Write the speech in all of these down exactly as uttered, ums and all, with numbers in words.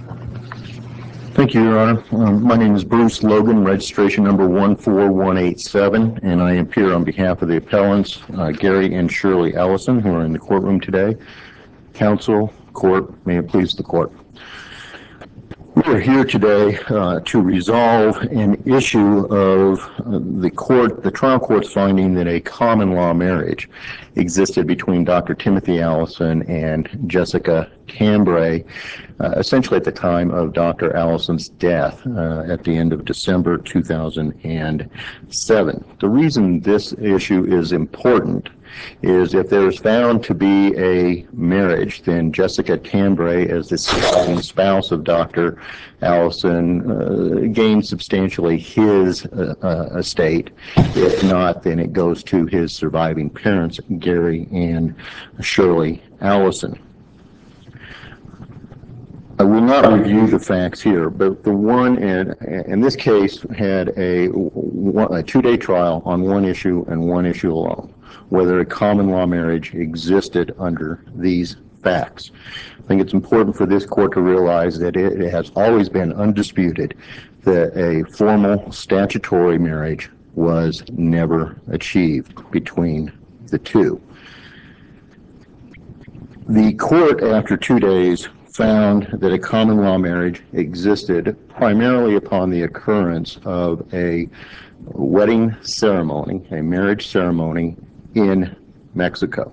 Thank you, Your Honor. Um, my name is Bruce Logan, registration number one four one eight seven, and I appear on behalf of the appellants, uh, Gary and Shirley Ellison, who are in the courtroom today. Counsel, court, may it please the court. We are here today uh, to resolve an issue of uh, the court, the trial court's finding that a common law marriage existed between Doctor Timothy Allison and Jessica Cambray, uh, essentially at the time of Doctor Allison's death uh, at the end of December two thousand seven. The reason this issue is important is if there is found to be a marriage, then Jessica Cambray, as the surviving spouse of Doctor Allison, uh, gains substantially his uh, uh, estate. If not, then it goes to his surviving parents, Gary and Shirley Allison. I will not review the facts here, but the one in, in this case had a, a two-day trial on one issue and one issue alone, whether a common law marriage existed under these facts. I think it's important for this court to realize that it, it has always been undisputed that a formal statutory marriage was never achieved between the two. The court, after two days, found that a common law marriage existed primarily upon the occurrence of a wedding ceremony, a marriage ceremony in Mexico.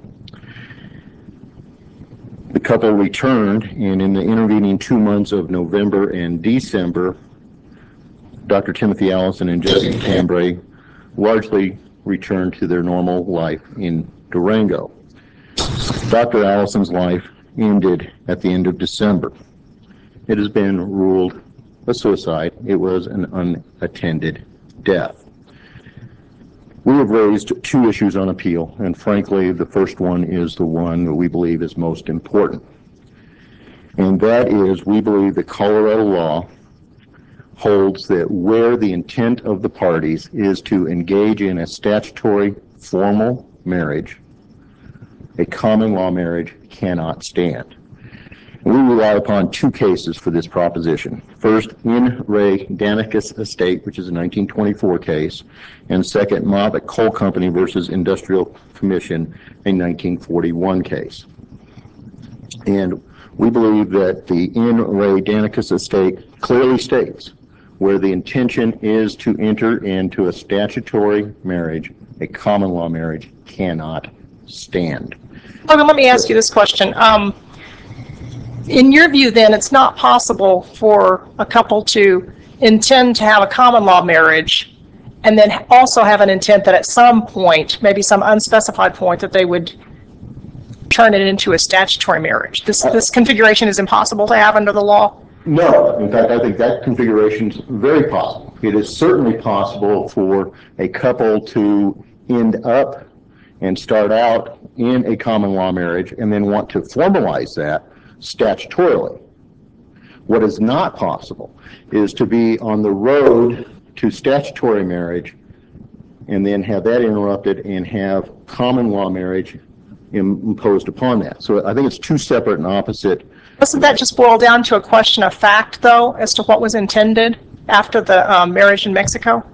The couple returned, and in the intervening two months of November and December, Doctor Timothy Allison and Jessica Cambray largely returned to their normal life in Durango. Doctor Allison's life ended at the end of December. It has been ruled a suicide. It was an unattended death. We have raised two issues on appeal, and frankly, the first one is the one that we believe is most important. And that is, we believe that Colorado law holds that where the intent of the parties is to engage in a statutory formal marriage, a common law marriage cannot stand. We rely upon two cases for this proposition. First, in re Danicus Estate, which is a nineteen twenty-four case, and second, Moffitt Coal Company versus Industrial Commission, a nineteen forty-one case. And we believe that the in re Danicus Estate clearly states where the intention is to enter into a statutory marriage, a common law marriage cannot stand. Logan, let me ask you this question. Um, in your view, then, it's not possible for a couple to intend to have a common law marriage and then also have an intent that at some point, maybe some unspecified point, that they would turn it into a statutory marriage. This this configuration is impossible to have under the law? No. In fact, I think that configuration is very possible. It is certainly possible for a couple to end up and start out in a common law marriage and then want to formalize that statutorily. What is not possible is to be on the road to statutory marriage and then have that interrupted and have common law marriage imposed upon that. So I think it's two separate and opposite. Doesn't that just boil down to a question of fact, though, as to what was intended after the um, marriage in Mexico?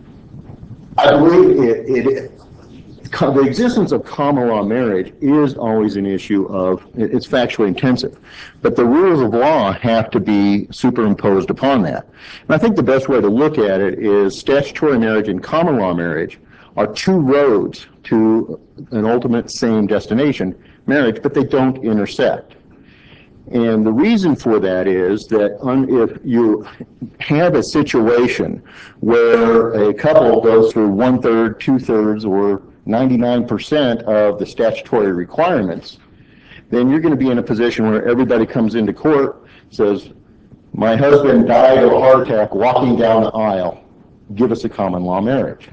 I believe it, it the existence of common law marriage is always an issue of, it's factually intensive, but the rules of law have to be superimposed upon that. And I think the best way to look at it is statutory marriage and common law marriage are two roads to an ultimate same destination, marriage, but they don't intersect. And the reason for that is that un, if you have a situation where a couple goes through one-third, two-thirds, or ninety-nine percent of the statutory requirements, then you're going to be in a position where everybody comes into court, says, my husband died of a heart attack walking down the aisle, give us a common law marriage.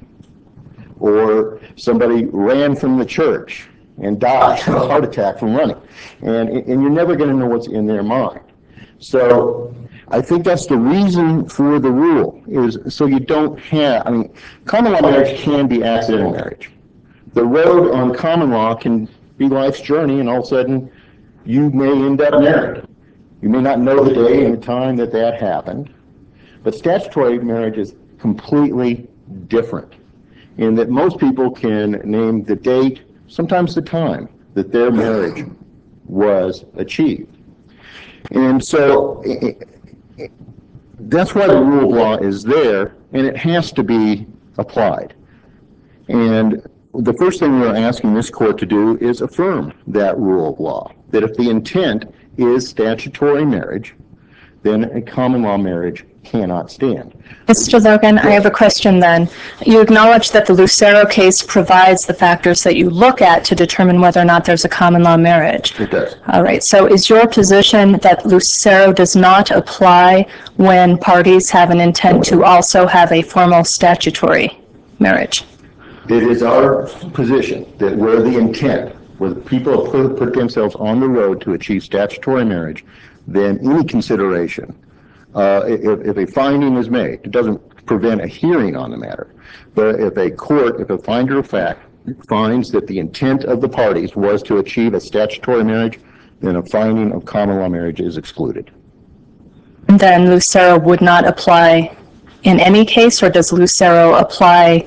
Or somebody ran from the church and died of a heart attack from running. And, and you're never going to know what's in their mind. So I think that's the reason for the rule, is so you don't have, I mean, common law marriage can be accidental marriage. The road on common law can be life's journey, and all of a sudden you may end up married. You may not know the day and the time that that happened, but statutory marriage is completely different in that most people can name the date, sometimes the time, that their marriage was achieved. And so that's why the rule of law is there, and it has to be applied. And the first thing we're asking this court to do is affirm that rule of law, that if the intent is statutory marriage, then a common law marriage cannot stand. Mister Logan, I have a question then. You acknowledge that the Lucero case provides the factors that you look at to determine whether or not there's a common law marriage. It does. All right. So is your position that Lucero does not apply when parties have an intent to also have a formal statutory marriage? It is our position that where the intent, where the people have put, put themselves on the road to achieve statutory marriage, then any consideration, uh, if, if a finding is made, it doesn't prevent a hearing on the matter. But if a court, if a finder of fact finds that the intent of the parties was to achieve a statutory marriage, then a finding of common law marriage is excluded. Then Lucero would not apply in any case, or does Lucero apply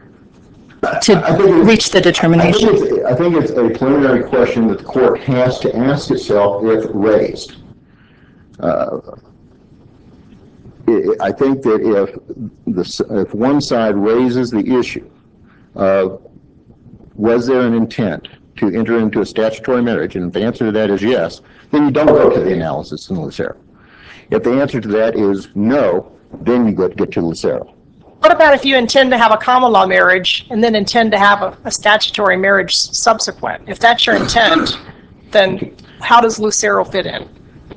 to reach the determination? I think, it's, I think it's a preliminary question that the court has to ask itself if raised. Uh, I think that if the if one side raises the issue of was there an intent to enter into a statutory marriage, and if the answer to that is yes, then you don't go to the analysis in Lucero. If the answer to that is no, then you go to get to Lucero. What about if you intend to have a common law marriage and then intend to have a, a statutory marriage subsequent? If that's your intent, then how does Lucero fit in?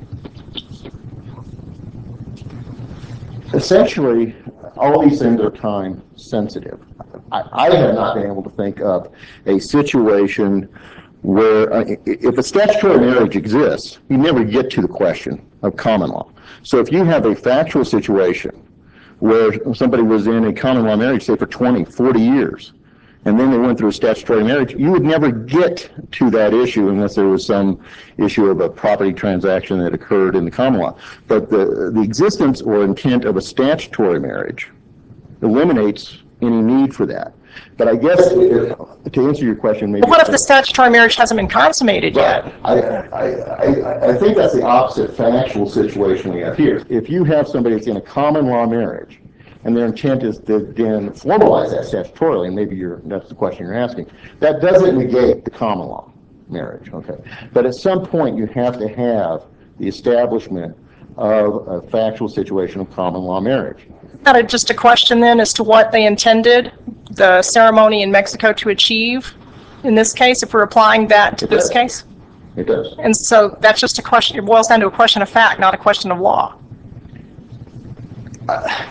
Essentially, all these things are time sensitive. I, I have not been able to think of a situation where uh, if a statutory marriage exists, you never get to the question of common law. So if you have a factual situation where somebody was in a common law marriage, say for twenty, forty years, and then they went through a statutory marriage, you would never get to that issue unless there was some issue of a property transaction that occurred in the common law. But the, the existence or intent of a statutory marriage eliminates any need for that. But I guess if, to answer your question, maybe... Well, what if the statutory marriage hasn't been consummated yet? I, I, I, I think that's the opposite factual situation we have here. If you have somebody that's in a common law marriage, and their intent is to then formalize that statutorily, and maybe you're, that's the question you're asking, that doesn't negate the common law marriage, okay? But at some point, you have to have the establishment of a factual situation of common law marriage. Not just a question then as to what they intended the ceremony in Mexico to achieve in this case, if we're applying that to It this does. case? It does. And so that's just a question, it boils down to a question of fact, not a question of law. Uh,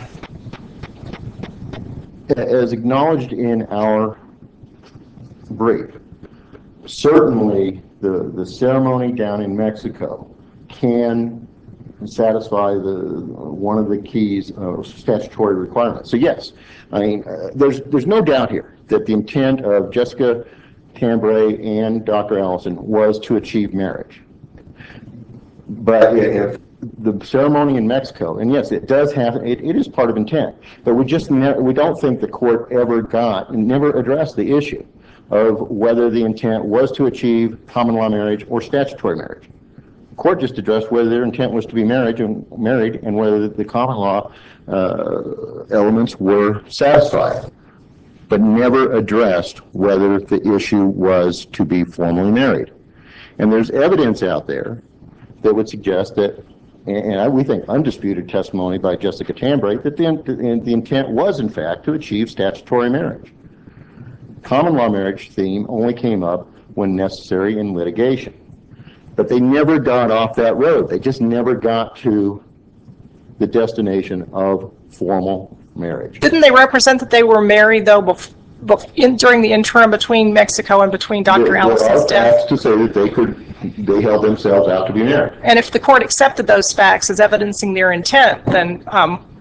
as acknowledged in our brief, certainly the, the ceremony down in Mexico can satisfy the one of the keys of statutory requirements. So yes, I mean, uh, there's there's no doubt here that the intent of Jessica Tambray and Doctor Allison was to achieve marriage. But if the ceremony in Mexico, and yes, it does have, it, it is part of intent, but we just ne- we don't think the court ever got, never addressed the issue of whether the intent was to achieve common law marriage or statutory marriage. Court just addressed whether their intent was to be married and married and whether the common law uh, elements were satisfied, but never addressed whether the issue was to be formally married. And there's evidence out there that would suggest that, and I, we think undisputed testimony by Jessica Tambray, that the, the intent was in fact to achieve statutory marriage. Common law marriage theme only came up when necessary in litigation. But they never got off that road. They just never got to the destination of formal marriage. Didn't they represent that they were married though bef- bef- in, during the interim between Mexico and between Doctor There, Allison's there are death? facts to say that they could, they held themselves out to be married. And if the court accepted those facts as evidencing their intent, then um,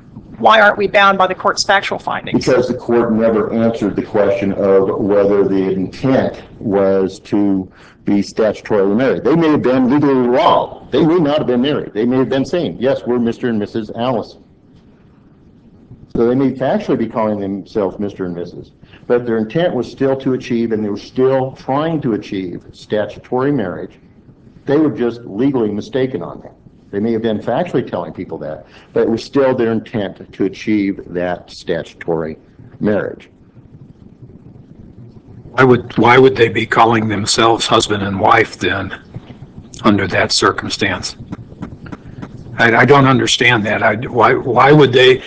why aren't we bound by the court's factual findings? Because the court never answered the question of whether the intent was to be statutorily married. They may have been legally wrong. They may not have been married. They may have been saying, yes, we're Mister and Missus Allison. So they may actually be calling themselves Mister and Missus But their intent was still to achieve, and they were still trying to achieve, statutory marriage. They were just legally mistaken on that. They may have been factually telling people that, but it was still their intent to achieve that statutory marriage. Why would, why would they be calling themselves husband and wife then, under that circumstance? I, I don't understand that. I, why, why would they,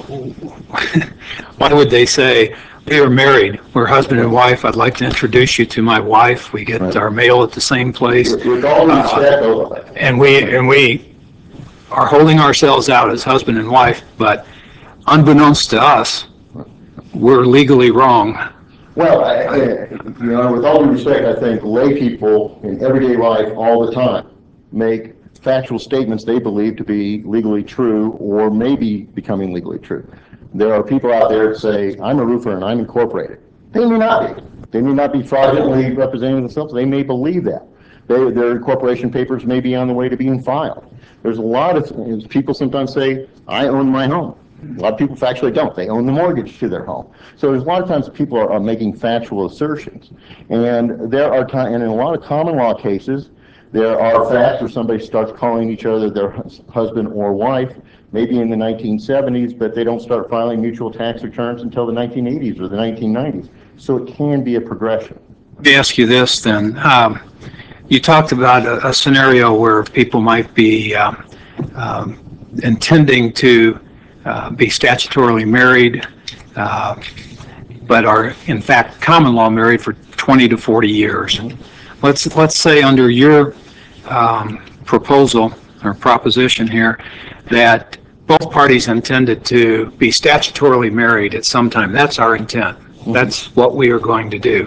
why would they say, we are married, we're husband and wife, I'd like to introduce you to my wife, we get Right. our mail at the same place. With, with all due respect, uh, And we, and we are holding ourselves out as husband and wife, but unbeknownst to us, we're legally wrong. well, I, I, you know, with all due respect, I think lay people in everyday life all the time make factual statements they believe to be legally true or maybe becoming legally true. There are people out there that say, I'm a roofer and I'm incorporated. They may not be. They may not be fraudulently representing themselves. They may believe that. They, their incorporation papers may be on the way to being filed. There's a lot of people sometimes say, I own my home. A lot of people factually don't. They own the mortgage to their home. So there's a lot of times people are, are making factual assertions. And there are time, and in a lot of common law cases, there are facts where somebody starts calling each other their husband or wife, maybe in the nineteen seventies, but they don't start filing mutual tax returns until the nineteen eighties or the nineteen nineties. So it can be a progression. Let me ask you this then. Um, you talked about a, a scenario where people might be um, um, intending to uh, be statutorily married, uh, but are in fact common law married for twenty to forty years. Let's let's say under your um, proposal or proposition here that both parties intended to be statutorily married at some time. That's our intent. That's what we are going to do.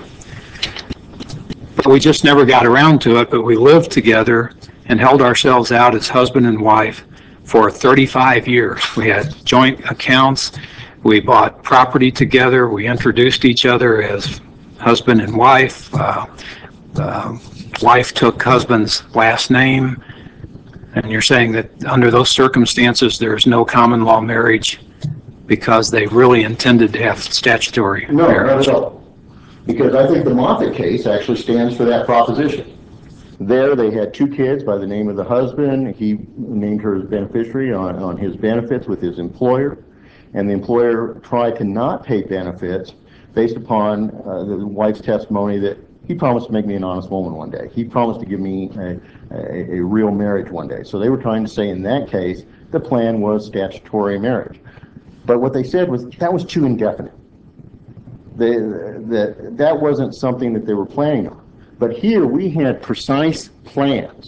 We just never got around to it, but we lived together and held ourselves out as husband and wife for thirty-five years. We had joint accounts. We bought property together. We introduced each other as husband and wife. Uh, uh, wife took husband's last name. And you're saying that under those circumstances, there's no common law marriage because they really intended to have statutory No, marriage? not at all. Because I think the Moffitt case actually stands for that proposition. There, they had two kids by the name of the husband. He named her as beneficiary on, on his benefits with his employer. And the employer tried to not pay benefits based upon uh, the wife's testimony that he promised to make me an honest woman one day. He promised to give me a, a, a real marriage one day. So they were trying to say in that case, the plan was statutory marriage. But what they said was that was too indefinite. They, that, that wasn't something that they were planning on. But here we had precise plans,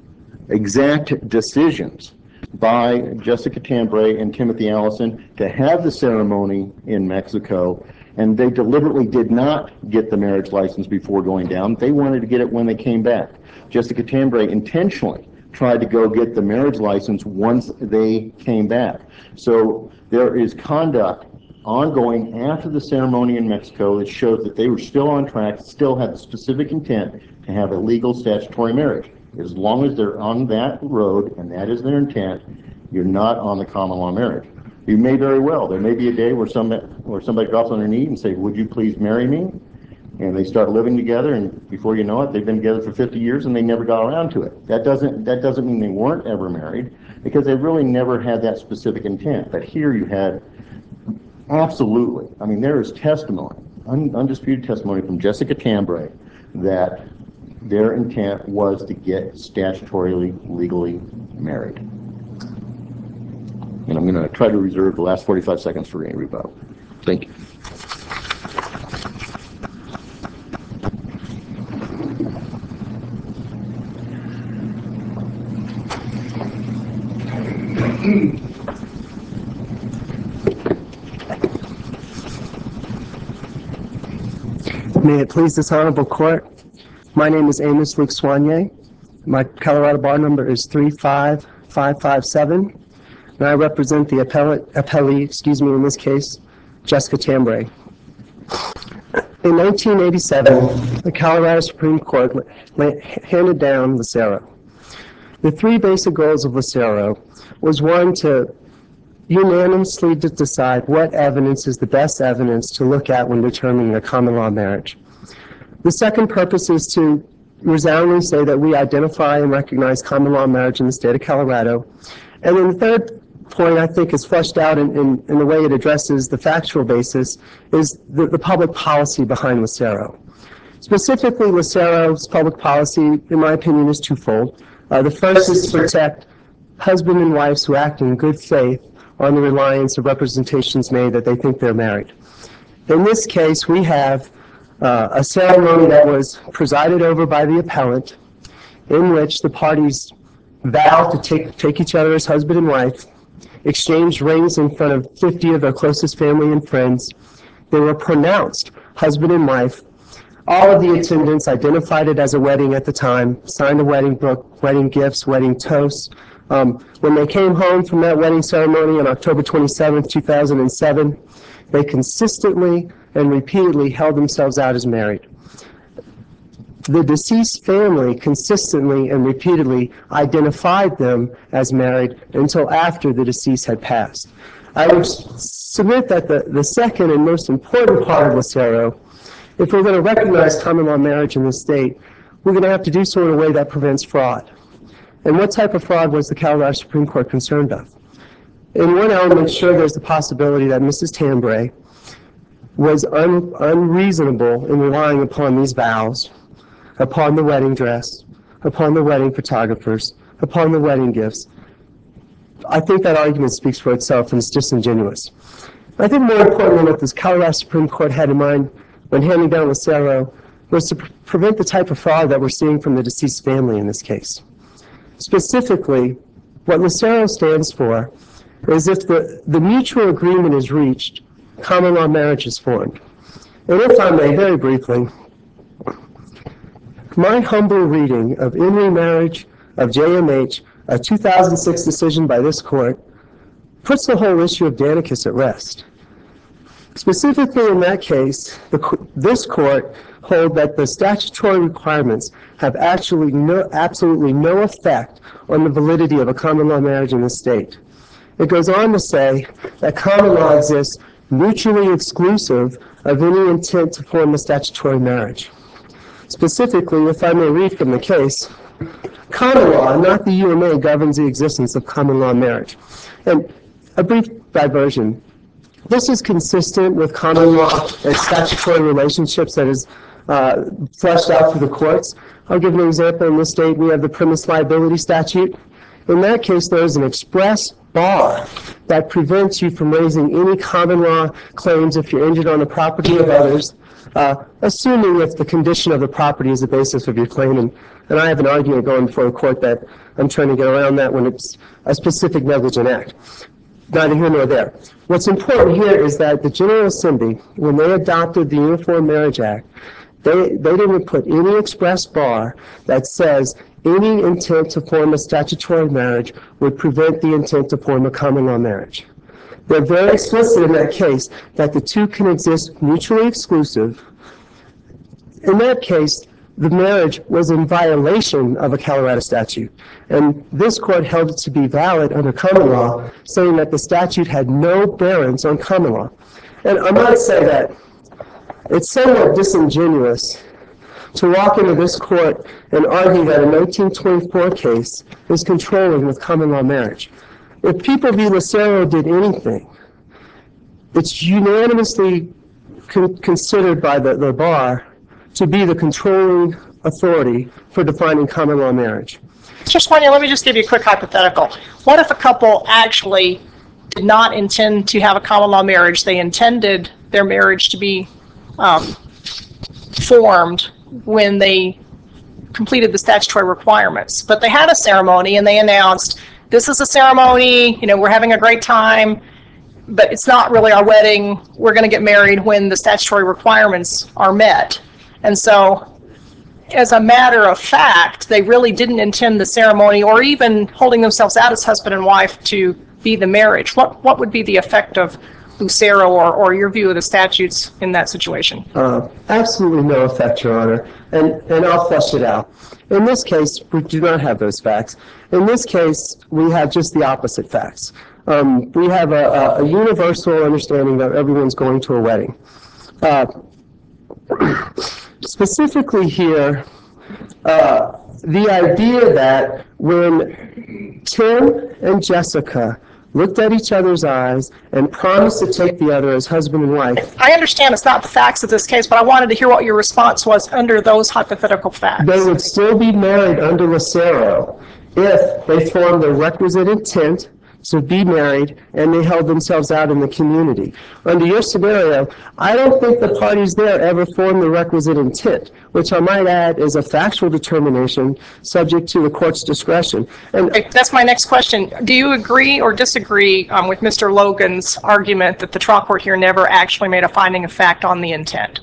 exact decisions by Jessica Tambray and Timothy Allison to have the ceremony in Mexico, and they deliberately did not get the marriage license before going down. They wanted to get it when they came back. Jessica Tambray intentionally tried to go get the marriage license once they came back. So there is conduct ongoing after the ceremony in Mexico that shows that they were still on track, still had the specific intent to have a legal statutory marriage. As long as they're on that road and that is their intent, you're not on the common law marriage. You may very well. There may be a day where somebody, where somebody drops on their knee and say, would you please marry me? And they start living together, and before you know it, they've been together for fifty years and they never got around to it. That doesn't, that doesn't mean they weren't ever married, because they really never had that specific intent. But here you had absolutely, I mean, there is testimony, un, undisputed testimony from Jessica Tambray that their intent was to get statutorily, legally married. And I'm going to try to reserve the last forty-five seconds for any rebuttal. Thank you. May it please this honorable court, my name is Amos Luke Soignier. My Colorado bar number is three five five five seven. and I represent the appellate, appellee, excuse me, in this case, Jessica Tambray. In nineteen eighty-seven, the Colorado Supreme Court handed down Lucero. The three basic goals of Lucero was, one, to unanimously to decide what evidence is the best evidence to look at when determining a common law marriage. The second purpose is to resoundingly say that we identify and recognize common law marriage in the state of Colorado. And then the third point, I think, is fleshed out in, in, in the way it addresses the factual basis, is the, the public policy behind Lucero. Specifically, Lucero's public policy, in my opinion, is twofold. Uh, the first is to protect husband and wives who act in good faith on the reliance of representations made that they think they're married. In this case, we have uh, a ceremony that was presided over by the appellant, in which the parties vowed to take, take each other as husband and wife, exchanged rings in front of fifty of their closest family and friends. They were pronounced husband and wife. All of the attendants identified it as a wedding at the time, signed a wedding book, wedding gifts, wedding toasts. Um, when they came home from that wedding ceremony on October twenty-seventh, two thousand seven, they consistently and repeatedly held themselves out as married. The deceased family consistently and repeatedly identified them as married until after the deceased had passed. I would submit that the, the second and most important part of Lucero, if we're going to recognize common law marriage in the state, we're going to have to do so in a way that prevents fraud. And what type of fraud was the Colorado Supreme Court concerned of? In one element, sure, there's the possibility that Missus Tambray was un, unreasonable in relying upon these vows, upon the wedding dress, upon the wedding photographers, upon the wedding gifts. I think that argument speaks for itself and is disingenuous. I think more importantly, what this Colorado Supreme Court had in mind when handing down Lucero was to pre- prevent the type of fraud that we're seeing from the deceased family in this case. Specifically, what Lucero stands for is if the, the mutual agreement is reached, common law marriage is formed. And if I may, very briefly, my humble reading of In Re Marriage of J M H, a two thousand six decision by this court, puts the whole issue of Danicus at rest. Specifically in that case, the, this court hold that the statutory requirements have actually no, absolutely no effect on the validity of a common law marriage in the state. It goes on to say that common law exists mutually exclusive of any intent to form a statutory marriage. Specifically, if I may read from the case, common law, not the U M A, governs the existence of common law marriage. And a brief diversion. This is consistent with common law and statutory relationships that is uh, fleshed out through the courts. I'll give an example. In this state, we have the premise liability statute. In that case, there is an express bar that prevents you from raising any common law claims if you're injured on the property of others, uh, assuming if the condition of the property is the basis of your claim. And, and I have an argument going before the court that I'm trying to get around that when it's a specific negligent act. Neither here nor there. What's important here is that the General Assembly, when they adopted the Uniform Marriage Act, they, they didn't put any express bar that says any intent to form a statutory marriage would prevent the intent to form a common law marriage. They're very explicit in that case that the two can exist mutually exclusive. In that case, the marriage was in violation of a Colorado statute. And this court held it to be valid under common law, saying that the statute had no bearings on common law. And I might say that it's somewhat disingenuous to walk into this court and argue that a nineteen twenty-four case is controlling with common law marriage. If People v. Lucero did anything, it's unanimously con- considered by the, the bar to be the controlling authority for defining common law marriage. Mister Swaney, let me just give you a quick hypothetical. What if a couple actually did not intend to have a common law marriage? They intended their marriage to be um, formed when they completed the statutory requirements. But they had a ceremony and they announced, this is a ceremony, you know, we're having a great time, but it's not really our wedding. We're going to get married when the statutory requirements are met. And so, as a matter of fact, they really didn't intend the ceremony or even holding themselves out as husband and wife to be the marriage, what, what would be the effect of Lucero or, or your view of the statutes in that situation? Uh, absolutely no effect, Your Honor, and, and I'll flesh it out. In this case, we do not have those facts. In this case, we have just the opposite facts. Um, we have a, a, a universal understanding that everyone's going to a wedding. Uh, specifically here, uh, the idea that when Tim and Jessica looked at each other's eyes and promised to take the other as husband and wife. I understand it's not the facts of this case, but I wanted to hear what your response was under those hypothetical facts. They would still be married under Lucero if they formed the requisite intent to be married and they held themselves out in the community. Under your scenario, I don't think the parties there ever formed the requisite intent, which I might add is a factual determination subject to the court's discretion. And Okay, that's my next question. Do you agree or disagree um, with Mister Logan's argument that the trial court here never actually made a finding of fact on the intent?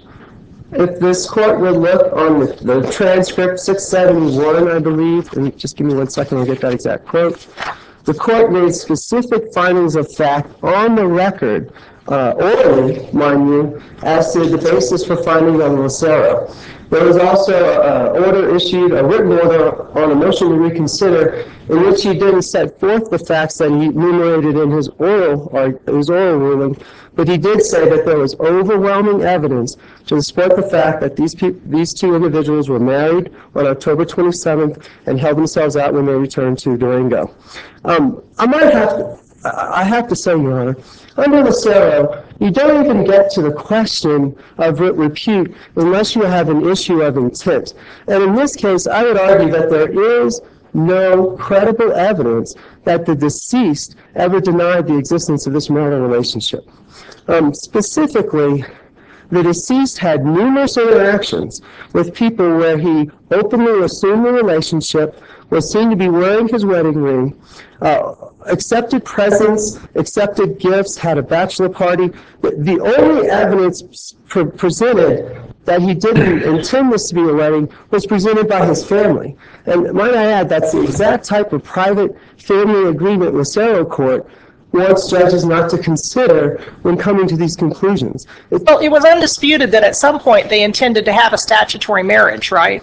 if this court would look on the, the transcript six seventy-one, I believe, and just give me one second, I'll get that exact quote. The court made specific findings of fact on the record, uh, orally, mind you, as to the basis for finding on Lucero. There was also an order issued, a written order on a motion to reconsider, in which he didn't set forth the facts that he enumerated in his oral, or his oral ruling, but he did say that there was overwhelming evidence to support the fact that these pe- these two individuals were married on October twenty-seventh and held themselves out when they returned to Durango. Um, I might have to, I have to say, Your Honor, under Lucero, you don't even get to the question of writ repute unless you have an issue of intent. And in this case, I would argue that there is no credible evidence that the deceased ever denied the existence of this marital relationship. Um, specifically, the deceased had numerous interactions with people where he openly assumed the relationship, was seen to be wearing his wedding ring, uh, accepted presents, accepted gifts, had a bachelor party. The, the only evidence pre- presented that he didn't intend this to be a wedding was presented by his family. And might I add, that's the exact type of private family agreement Lucero Court wants judges not to consider when coming to these conclusions. It, Well, it was undisputed that at some point they intended to have a statutory marriage, right?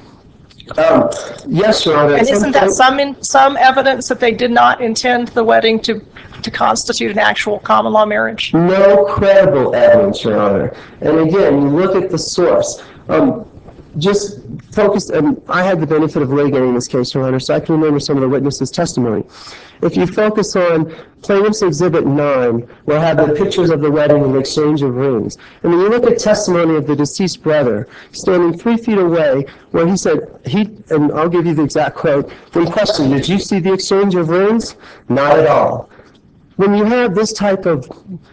um, yes, Your Honor. And at some isn't that point- some, in- some evidence that they did not intend the wedding to, to constitute an actual common law marriage? No credible evidence, Your Honor. And again, you look at the source. Um, just focus, and I had the benefit of litigating this case, Your Honor, so I can remember some of the witnesses' testimony. If you focus on Plaintiff's Exhibit nine, where I have the pictures of the wedding and the exchange of rings, and when you look at testimony of the deceased brother standing three feet away, where he said, he, and I'll give you the exact quote, when questioned, did you see the exchange of rings? Not at all. When you have this type of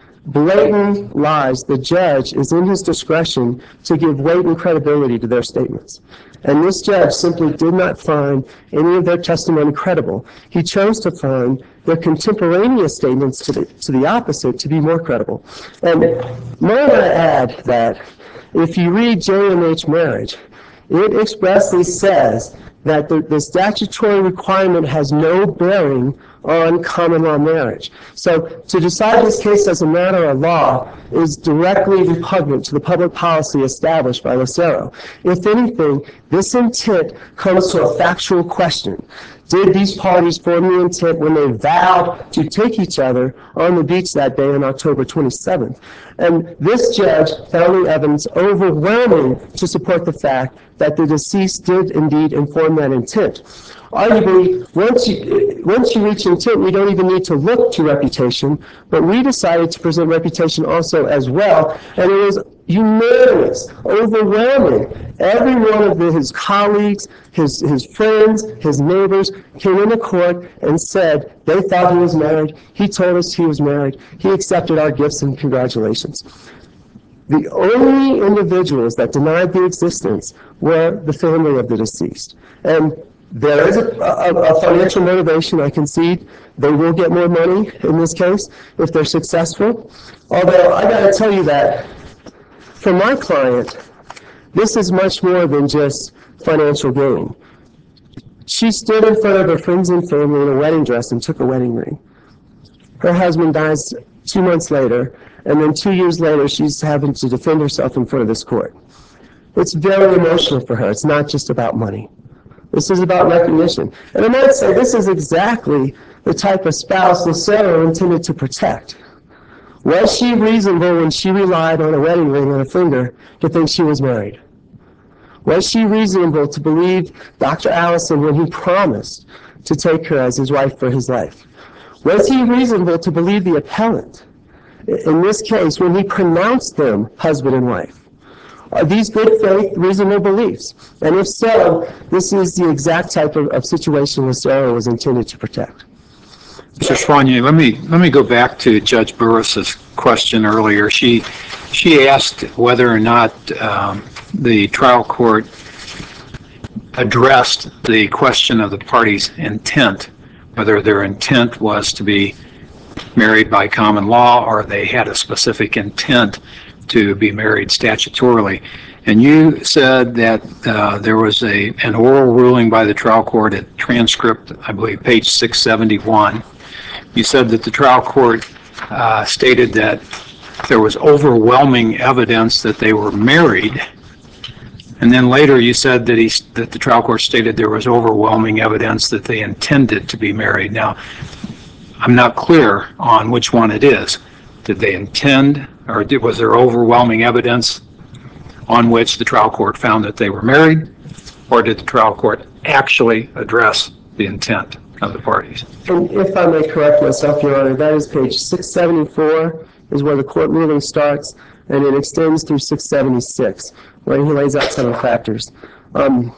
blatant lies, the judge is in his discretion to give weight and credibility to their statements. And this judge simply did not find any of their testimony credible. He chose to find their contemporaneous statements to the, to the opposite to be more credible. And might I add that if you read J M H Marriage, it expressly says that the, the statutory requirement has no bearing on common law marriage. So to decide this case as a matter of law is directly repugnant to the public policy established by Lucero. If anything, this intent comes to a factual question. Did these parties form the intent when they vowed to take each other on the beach that day on October twenty-seventh? And this judge found the evidence overwhelming to support the fact that the deceased did indeed inform that intent. Arguably, once you, once you reach intent, we don't even need to look to reputation, but we decided to present reputation also as well, and it was unanimous, overwhelming. Every one of the, his colleagues, his, his friends, his neighbors came into court and said they thought he was married. He told us he was married. He accepted our gifts and congratulations. The only individuals that denied the existence were the family of the deceased. And there is a, a, a financial motivation, I concede. They will get more money in this case if they're successful. Although I got to tell you that for my client, this is much more than just financial gain. She stood in front of her friends and family in a wedding dress and took a wedding ring. Her husband dies two months later, and then two years later, she's having to defend herself in front of this court. It's very emotional for her. It's not just about money. This is about recognition. And I might say this is exactly the type of spouse Lucero intended to protect. Was she reasonable when she relied on a wedding ring on a finger to think she was married? Was she reasonable to believe Doctor Allison when he promised to take her as his wife for his life? Was he reasonable to believe the appellant, in this case, when he pronounced them husband and wife? Are these good faith, reasonable beliefs? And if so, this is the exact type of, of situation Lucero was intended to protect. Mister Soigné, let me let me go back to Judge Burris's question earlier. She she asked whether or not um, the trial court addressed the question of the parties' intent, whether their intent was to be married by common law or they had a specific intent to be married statutorily. And you said that uh, there was a an oral ruling by the trial court at transcript, I believe, page six seventy-one. You said that the trial court uh, stated that there was overwhelming evidence that they were married. And then later you said that he that the trial court stated there was overwhelming evidence that they intended to be married. Now, I'm not clear on which one it is. Did they intend, or did, was there overwhelming evidence on which the trial court found that they were married, or did the trial court actually address the intent of the parties? And if I may correct myself, Your Honor, that is page six seventy-four is where the court ruling starts, and it extends through six seventy-six, where he lays out some of the factors. Um,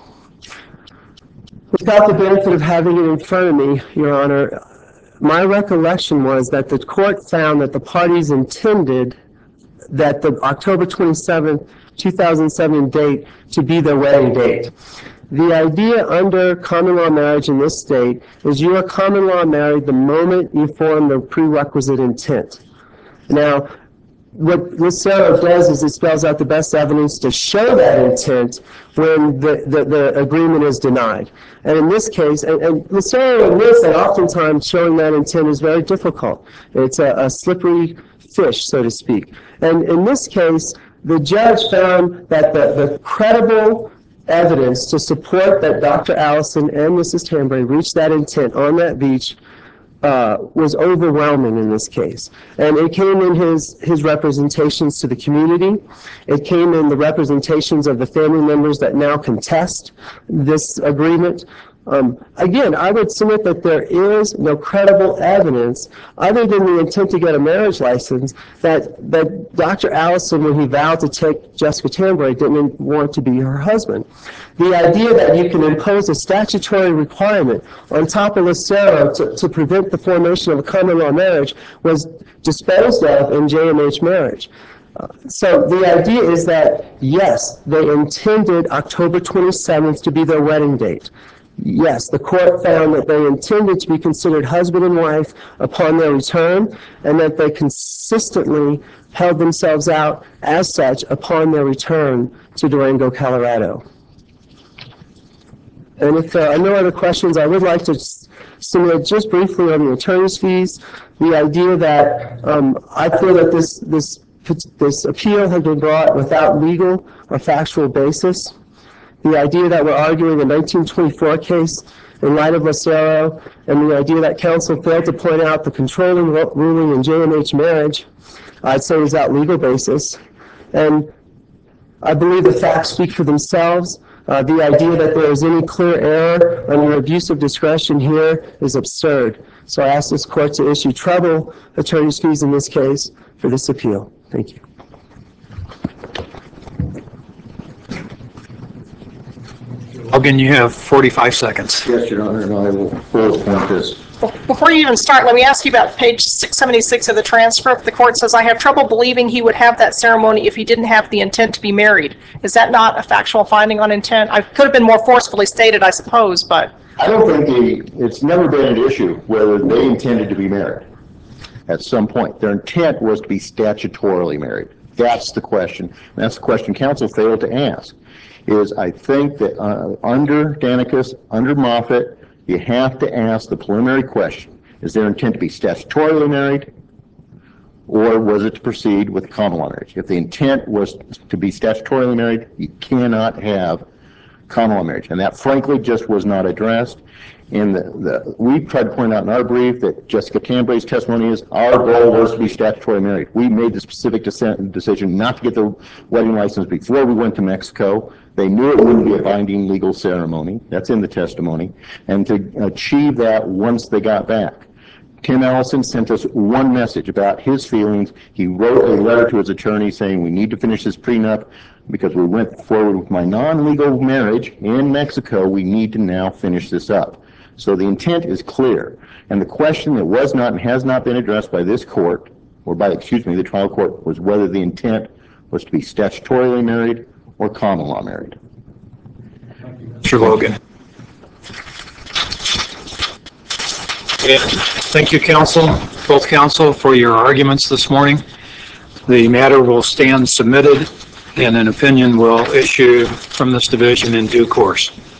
without the benefit of having it in front of me, Your Honor, my recollection was that the court found that the parties intended that the October twenty-seventh, two thousand seven date to be their wedding date. The idea under common law marriage in this state is you are common law married the moment you form the prerequisite intent. Now, what Lucero does is it spells out the best evidence to show that intent when the, the, the agreement is denied. And in this case, and, and Lucero admits that oftentimes showing that intent is very difficult. It's a, a slippery fish, so to speak. And in this case, the judge found that the, the credible evidence to support that Doctor Allison and Missus Tambray reached that intent on that beach Uh, was overwhelming in this case. And it came in his, his representations to the community. It came in the representations of the family members that now contest this agreement. Um, again, I would submit that there is no credible evidence other than the intent to get a marriage license that, that Doctor Allison, when he vowed to take Jessica Tambray, didn't want to be her husband. The idea that you can impose a statutory requirement on top of Lucero to, to prevent the formation of a common law marriage was disposed of in J M H marriage. Uh, so the idea is that, yes, they intended October twenty-seventh to be their wedding date. Yes, the court found that they intended to be considered husband and wife upon their return, and that they consistently held themselves out as such upon their return to Durango, Colorado. And if there are no other questions, I would like to submit just briefly on the attorney's fees. The idea that um, I feel that this, this, this appeal had been brought without legal or factual basis. The idea that we're arguing a nineteen twenty-four case in light of Lucero, and the idea that counsel failed to point out the controlling ruling in J M H marriage, I'd say is without legal basis. And I believe the facts speak for themselves. Uh, the idea that there is any clear error under abuse of discretion here is absurd. So I ask this court to issue treble attorney's fees in this case for this appeal. Thank you. Logan, you have forty-five seconds. Yes, Your Honor, and I will bullet point this. Before you even start, let me ask you about page six seventy-six of the transcript. The court says, I have trouble believing he would have that ceremony if he didn't have the intent to be married. Is that not a factual finding on intent? I could have been more forcefully stated, I suppose, but. I don't think the, it's never been an issue whether they intended to be married at some point. Their intent was to be statutorily married. That's the question. And that's the question counsel failed to ask. Is I think that uh, under Danicus, under Moffitt, you have to ask the preliminary question. Is their intent to be statutorily married, or was it to proceed with common law marriage? If the intent was to be statutorily married, you cannot have common law marriage. And that frankly just was not addressed. And the, the, we tried to point out in our brief that Jessica Tambray's testimony is our goal was to be statutorily married. We made the specific decision not to get the wedding license before we went to Mexico. They knew it wouldn't be a binding legal ceremony. That's in the testimony. And to achieve that once they got back. Tim Allison sent us one message about his feelings. He wrote a letter to his attorney saying we need to finish this prenup because we went forward with my non-legal marriage in Mexico. We need to now finish this up. So the intent is clear. And the question that was not and has not been addressed by this court, or by, excuse me, the trial court, was whether the intent was to be statutorily married or common law married. Mister Logan. Thank you, counsel, both counsel, for your arguments this morning. The matter will stand submitted, and an opinion will issue from this division in due course.